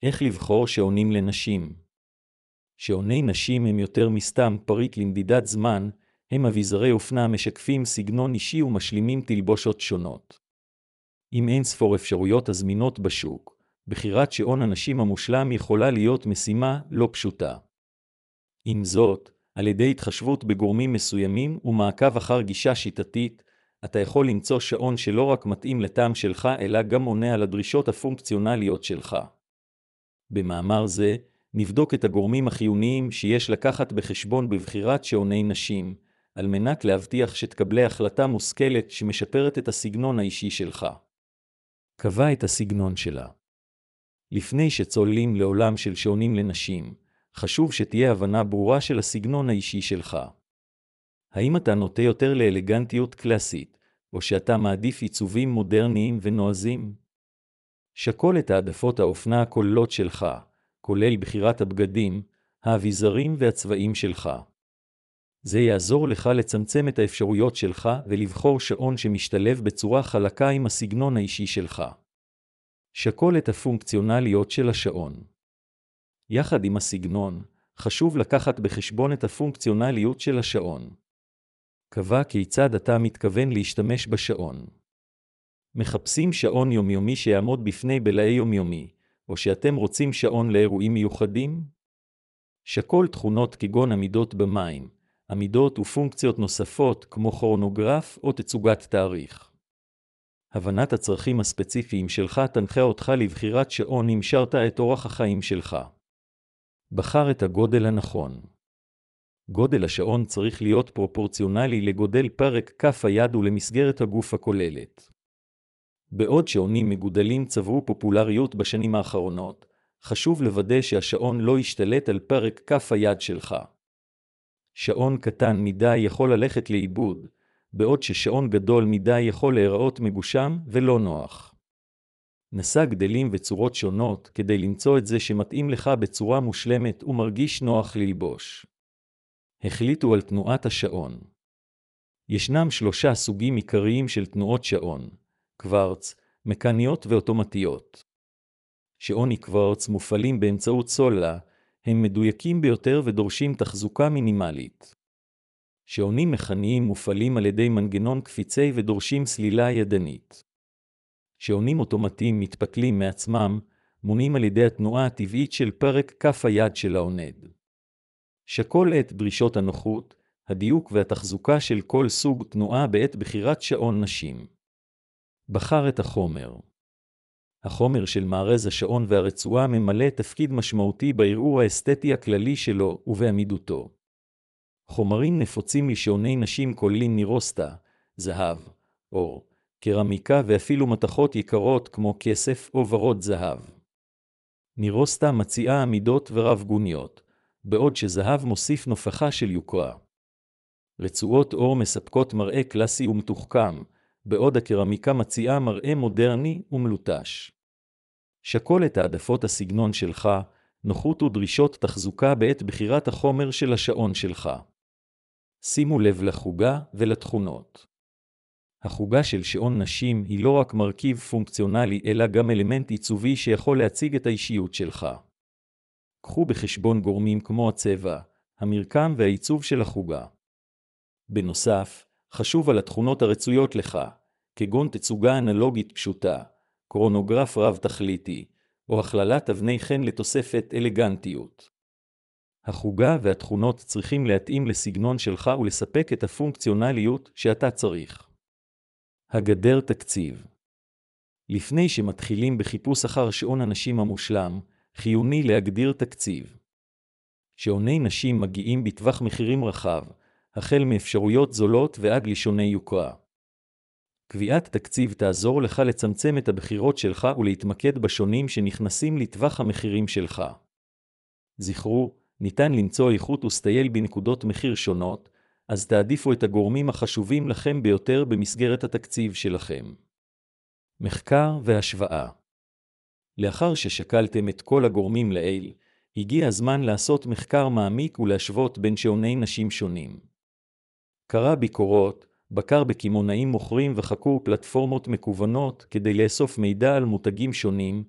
איך לבחור שעונים לנשים? שעוני נשים הם יותר מסתם פריט למדידת זמן, הם אביזרי אופנה המשקפים סגנון אישי ומשלימים תלבושות שונות. עם אין ספור אפשרויות הזמינות בשוק, בחירת שעון הנשים המושלם יכולה להיות משימה לא פשוטה. עם זאת, על ידי התחשבות בגורמים מסוימים ומעקב אחר גישה שיטתית, אתה יכול למצוא שעון שלא רק מתאים לטעם שלך אלא גם עונה על הדרישות הפונקציונליות שלך. במאמר זה, נבדוק את הגורמים החיוניים שיש לקחת בחשבון בבחירת שעוני נשים, על מנת להבטיח שתקבלי החלטה מושכלת שמשפרת את הסגנון האישי שלך. קבע את הסגנון שלה. לפני שצוללים לעולם של שעונים לנשים, חשוב שתהיה הבנה ברורה של הסגנון האישי שלך. האם אתה נוטה יותר לאלגנטיות קלאסית, או שאתה מעדיף עיצובים מודרניים ונועזים? שקול את העדפות האופנה הכוללות שלך, כולל בחירת הבגדים, האביזרים והצבעים שלך. זה יעזור לך לצמצם את האפשרויות שלך ולבחור שעון שמשתלב בצורה חלקה עם הסגנון האישי שלך. שקול את הפונקציונליות של השעון. יחד עם הסגנון, חשוב לקחת בחשבון את הפונקציונליות של השעון. קבע כיצד אתה מתכוון להשתמש בשעון. מחפשים שעון יומיומי שיעמוד בפני בלעי יומיומי, או שאתם רוצים שעון לאירועים מיוחדים? שקול תכונות כגון עמידות במים, עמידות ופונקציות נוספות כמו כרונוגרף או תצוגת תאריך. הבנת הצרכים הספציפיים שלך תנחה אותך לבחירת שעון אם שרת את אורח החיים שלך. בחר את הגודל הנכון. גודל השעון צריך להיות פרופורציונלי לגודל פרק כף היד ולמסגרת הגוף הכוללת. בעוד שעונים מגודלים צברו פופולריות בשנים האחרונות, חשוב לוודא שהשעון לא ישתלט על פרק כף היד שלך. שעון קטן מדי יכול ללכת לאיבוד, בעוד ששעון גדול מדי יכול להיראות מגושם ולא נוח. נסה גדלים וצורות שונות כדי למצוא את זה שמתאים לך בצורה מושלמת ומרגיש נוח ללבוש. החליטו על תנועת השעון. ישנם 3 סוגים עיקריים של תנועות שעון, קוורץ, מקניות ואוטומטיות. שעוני קוורץ מופעלים באמצעות סוללה, הם מדויקים ביותר ודורשים תחזוקה מינימלית. שעונים מכניים מופעלים על ידי מנגנון קפיצי ודורשים סלילה ידנית. שעונים אוטומטיים מתפתלים מעצמם, מונים על ידי התנועה הטבעית של פרק כף היד של העונד. שקול את דרישות הנוחות, הדיוק והתחזוקה של כל סוג תנועה בעת בחירת שעון נשים. בחר את החומר. החומר של מארז השעון והרצועה ממלא תפקיד משמעותי בערעור האסתטי הכללי שלו ובעמידותו. חומרים נפוצים לשעוני נשים כוללים נירוסטה, זהב, אור, קרמיקה ואפילו מתכות יקרות כמו כסף או ורוד זהב. נירוסטה מציעה עמידות ורב גוניות, בעוד שזהב מוסיף נופחה של יוקרה. רצועות אור מספקות מראה קלאסי ומתוחכם, בעוד הקרמיקה מציעה מראה מודרני ומלוטש. שקול את העדפות הסגנון שלך, נוחות ודרישות תחזוקה בעת בחירת החומר של השעון שלך. שימו לב לחוגה ולתכונות. החוגה של שעון נשים היא לא רק מרכיב פונקציונלי אלא גם אלמנט עיצובי שיכול להציג את האישיות שלך. קחו בחשבון גורמים כמו הצבע, המרקם והעיצוב של החוגה. בנוסף, חשוב על התכונות הרצויות לך, כגון תצוגה אנלוגית פשוטה, כרונוגרף רב תכליתי, או הכללת אבני חן לתוספת אלגנטיות. החוגה והתכונות צריכים להתאים לסגנון שלך ולספק את הפונקציונליות שאתה צריך. הגדר תקציב. לפני שמתחילים בחיפוש אחר שעון הנשים המושלם, חיוני להגדיר תקציב. שעוני נשים מגיעים בטווח מחירים רחב, החל מאפשרויות זולות ועד לשעוני יוקרה. קביעת תקציב תעזור לך לצמצם את הבחירות שלך ולהתמקד בשעונים שנכנסים לטווח המחירים שלך. זכרו, ניתן למצוא איכות וסטייל בנקודות מחיר שונות, אז תעדיפו את הגורמים החשובים לכם ביותר במסגרת התקציב שלכם. מחקר והשוואה. לאחר ששקלתם את כל הגורמים לעיל, הגיע הזמן לעשות מחקר מעמיק ולהשוות בין שעוני נשים שונים. קרא ביקורות, בקר בקמעונאים מוכרים וחקור פלטפורמות מקוונות כדי לאסוף מידע על מותגים שונים,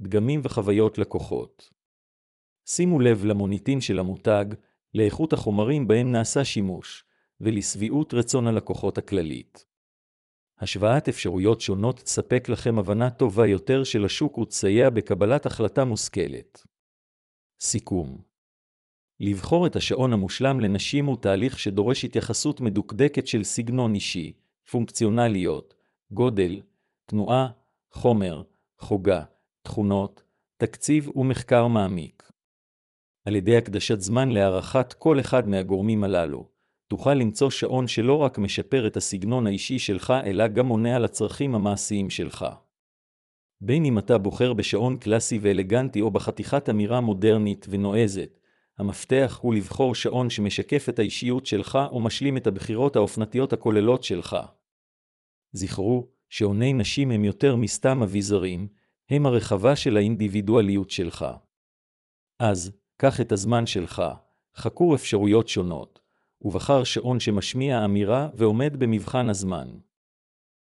דגמים וחוויות לקוחות. שימו לב למוניטין של המותג, לאיכות החומרים בהם נעשה שימוש, ולשביעות רצון הלקוחות הכללית. השוואת אפשרויות שונות תספק לכם הבנה טובה יותר של השוק ותסייע בקבלת החלטה מושכלת. סיכום. לבחור את השעון המושלם לנשים הוא תהליך שדורש התייחסות מדוקדקת של סגנון אישי, פונקציונליות, גודל, תנועה, חומר, חוגה, תכונות, תקציב ומחקר מעמיק. על ידי הקדשת זמן להערכת כל אחד מהגורמים הללו, תוכל למצוא שעון שלא רק משפר את הסגנון האישי שלך, אלא גם עונה על הצרכים המעשיים שלך. בין אם אתה בוחר בשעון קלאסי ואלגנטי או בחתיכת אמירה מודרנית ונועזת, המפתח הוא לבחור שעון שמשקף את האישיות שלך או משלים את הבחירות האופנתיות הכוללות שלך. זכרו, שעוני נשים הם יותר מסתם אביזרים, הם הרחבה של האינדיבידואליות שלך. אז, קח את הזמן שלך, חקור אפשרויות שונות, ובחר שעון שמשמיע אמירה ועומד במבחן הזמן.